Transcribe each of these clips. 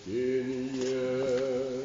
Пение.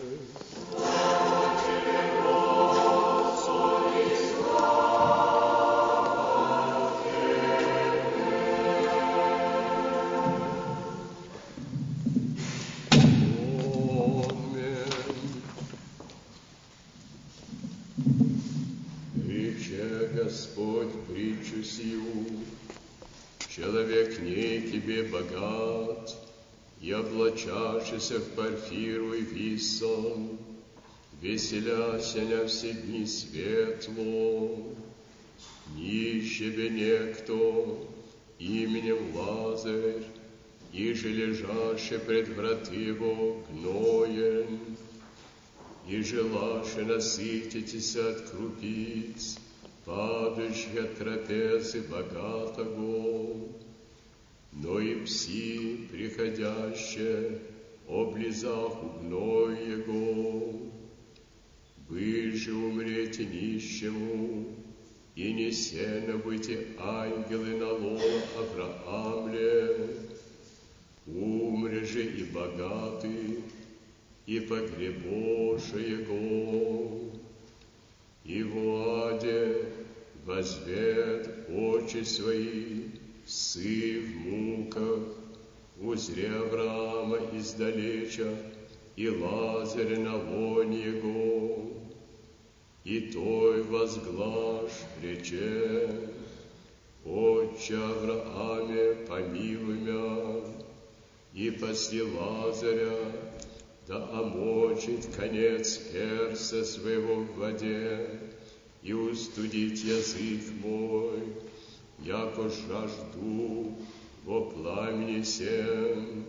Господь притчу сию, человек не тебе богат, и облачавшийся в парфиру и висон, веселяся на все дни светло, нищебе некто именем Лазарь, иже лежаше пред враты его гноен, и желаше насытитеся от крупиц, падающих от трапезы богатого, но и пси, приходящие, облизав угной его, вы же умрете нищему, и несено будете ангелы на лоно Авраамле, умре же и богатый, и погребоше его, и в аде возвед очи свои, сы в муках, узре Авраама издалеча, и Лазаря на лоне его, и той возглаш рече: Отче Аврааме, помилуй мя, и посли Лазаря, да омочит конец перса своего в воде, и устудить язык мой, яко жажду во пламени сем.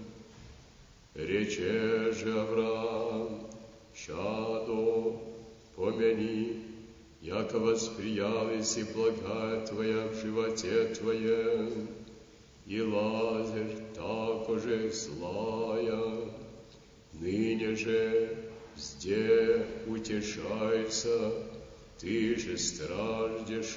Рече же Авраам: чадо, помяни, яко восприялись и блага твоя в животе твоем, и Лазарь такоже злая. Ныне же зде утешается, ты же страждешь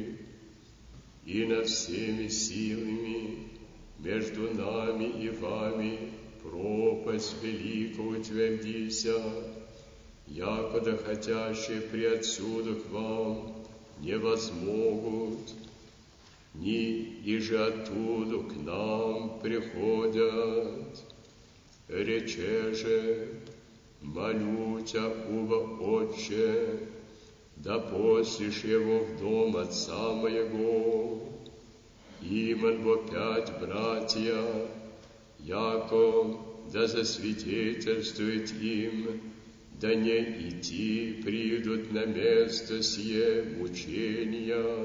и над всеми силами между нами и вами пропасть великую утвердися, якода хотящие приотсюда к вам не возмогут, ни иже оттуда к нам приходят. Рече же: молю тя, уба Отче, да послишь его в дом отца моего, иман во 5 братья, яко да засвидетельствует им, да не идти придут на место сие мучения.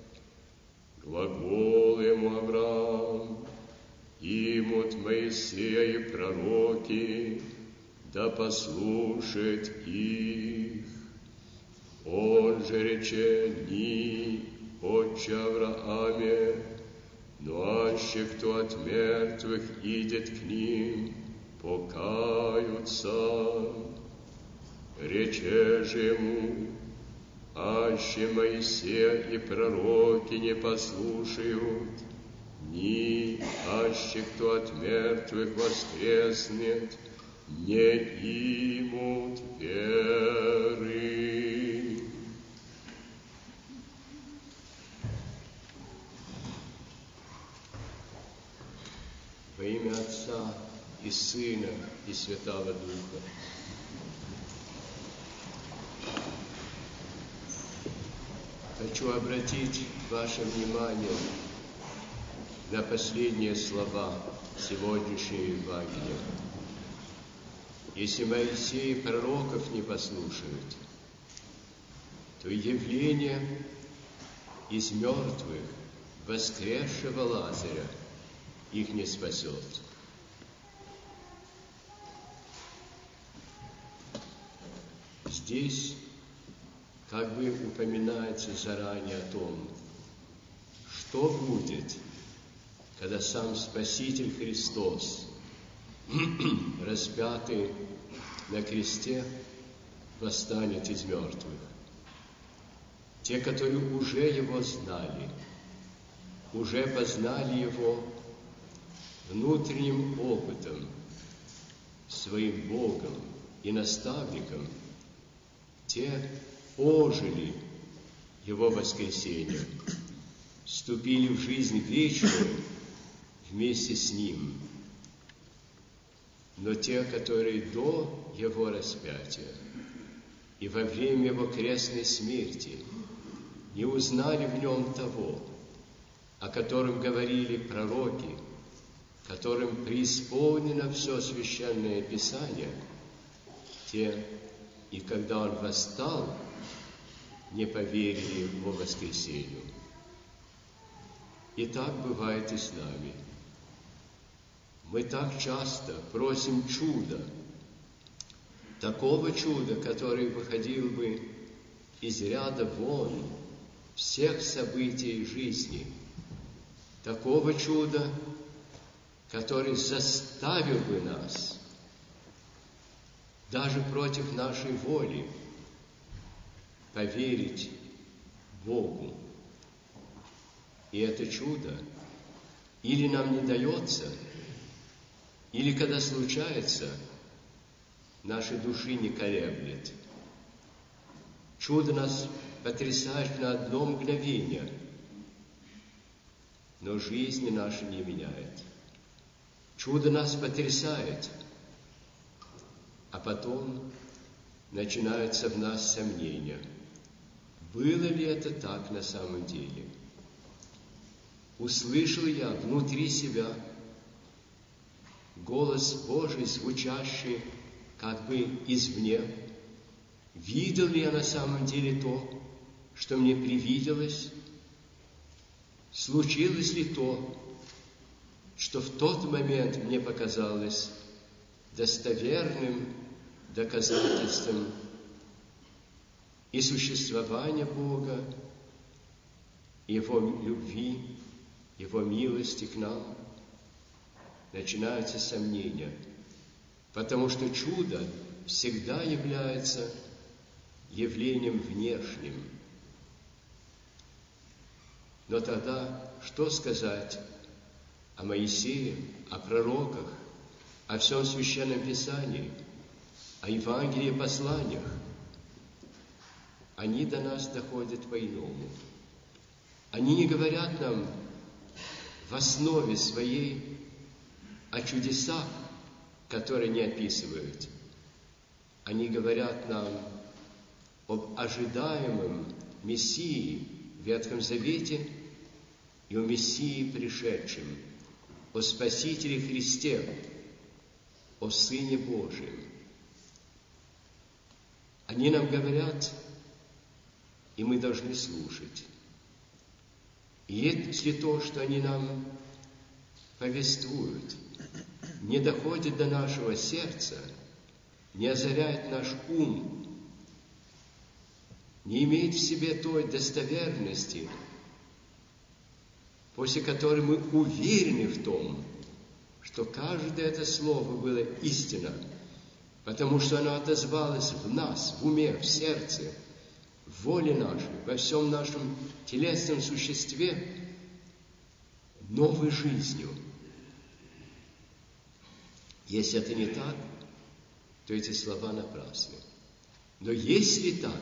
Глагол ему Авраам: имут Моисея и пророки, да послушает их. Он же рече: ни, Отче Аврааме, но аще кто от мертвых идет к ним, покаются. Рече же ему: аще Моисея и пророки не послушают, ни аще кто от мертвых воскреснет, не имут веры. Во имя Отца и Сына и Святого Духа. Хочу обратить ваше внимание на последние слова сегодняшнего Евангелия. Если Моисей и пророков не послушают, то явление из мертвых воскресшего Лазаря их не спасет. Здесь как бы упоминается заранее о том, что будет, когда сам Спаситель Христос, распятый на кресте, восстанет из мертвых. Те, которые уже Его знали, уже познали Его внутренним опытом, своим Богом и наставником, те ожили Его воскресением, вступили в жизнь вечную вместе с Ним. Но те, которые до Его распятия и во время Его крестной смерти не узнали в Нем того, о котором говорили пророки, которым преисполнено все Священное Писание, те, и когда Он восстал, не поверили Его воскресению. И так бывает и с нами. Мы так часто просим чуда, такого чуда, который выходил бы из ряда вон всех событий жизни, такого чуда, который заставил бы нас, даже против нашей воли, поверить Богу. И это чудо или нам не дается, или когда случается, нашей души не колеблет. Чудо нас потрясает на одно мгновение, но жизни нашей не меняет. Чудо нас потрясает, а потом начинаются в нас сомнения. Было ли это так на самом деле? Услышал я внутри себя голос Божий, звучащий как бы извне? Видел ли я на самом деле то, что мне привиделось? Случилось ли то, что в тот момент мне показалось достоверным доказательством и существования Бога, Его любви, Его милости к нам? Начинаются сомнения, потому что чудо всегда является явлением внешним. Но тогда что сказать о Моисее, о пророках, о всем Священном Писании, о Евангелии и посланиях? Они до нас доходят по-иному. Они не говорят нам в основе своей о чудесах, которые не описывают. Они говорят нам об ожидаемом Мессии в Ветхом Завете и о Мессии пришедшем, о Спасителе Христе, о Сыне Божьем. Они нам говорят, и мы должны слушать. И если то, что они нам повествуют, не доходит до нашего сердца, не озаряет наш ум, не имеет в себе той достоверности, после которой мы уверены в том, что каждое это слово было истина, потому что оно отозвалось в нас, в уме, в сердце, в воле нашей, во всем нашем телесном существе новой жизнью. Если это не так, то эти слова напрасны. Но если так,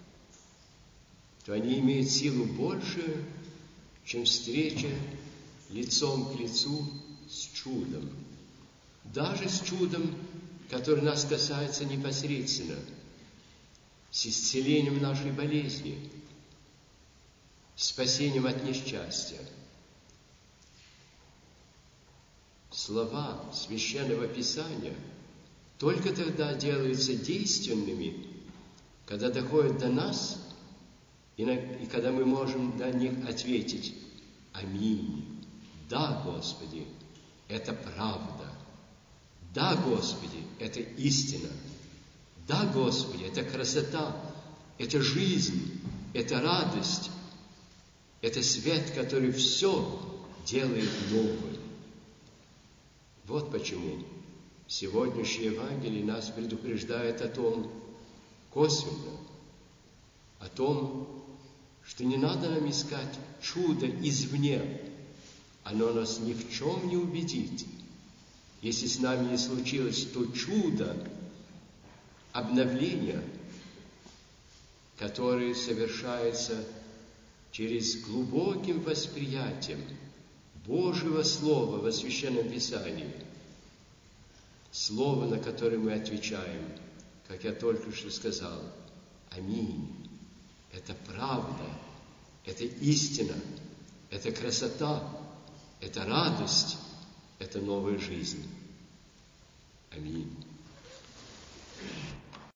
то они имеют силу большую, чем встреча лицом к лицу с чудом. Даже с чудом, которое нас касается непосредственно, с исцелением нашей болезни, спасением от несчастья. Слова Священного Писания только тогда делаются действенными, когда доходят до нас, и когда мы можем на них ответить: «Аминь! Да, Господи, это правда! Да, Господи, это истина! Да, Господи, это красота, это жизнь, это радость, это свет, который все делает новым». Вот почему сегодняшнее Евангелие нас предупреждает о том, косвенно, о том, что не надо нам искать чудо извне. Оно нас ни в чем не убедит. если с нами не случилось то чудо обновления, которое совершается через глубоким восприятием Божьего Слова во Священном Писании, Слово, на которое мы отвечаем, как я только что сказал, аминь. Это правда, это истина, это красота, это радость, это новая жизнь. Аминь.